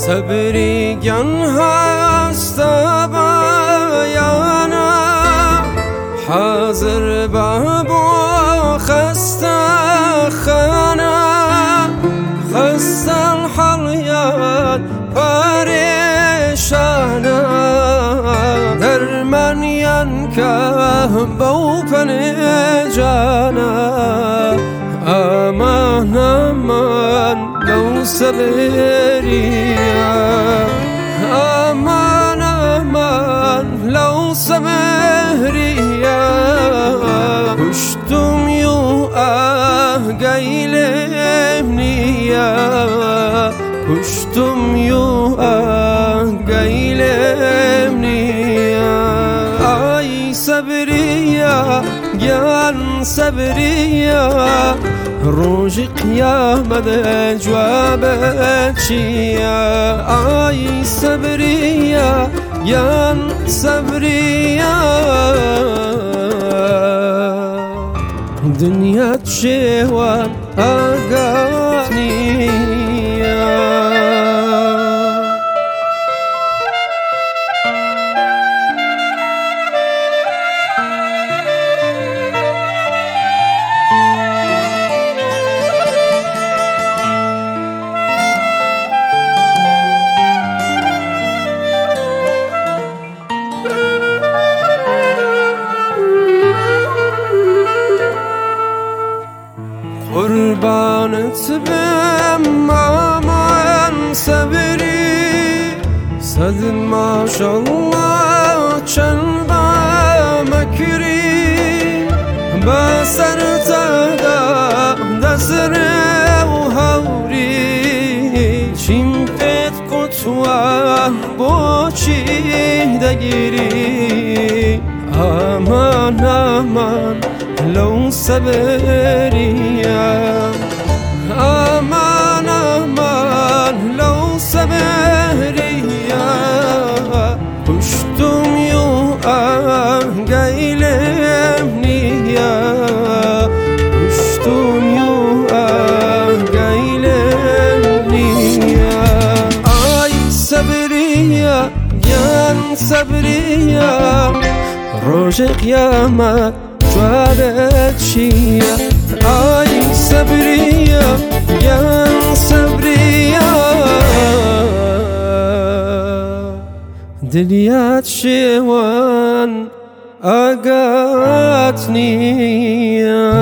صبری گن هست بیانه حاضر بابو خسته خانه خسته الحلیان پریشانه در من ین که بو پنجانه امان امان لو صبریا امان امان لو صبریا پشتم یو گیلم نیا پشتم یو گیلم نیا ای صبریا گیان صبریا روز قیامت جوابت چیه ای صبریا گیان صبریا دنیا چوان آگانیه قربانت بم aman صبری صد ماشالله چند مکری با سر تدا دسر و هوری چیم پت قطوه با چی دگیری aman aman لو صبریا امان امان لو صبریا پشتم یو گیلم نیا پشتم یو گیلم نیا ای صبریا گیان صبریا روز قیامت جوابت چیه ای صبریا گیان صبریا دلیات شوان آگات نیا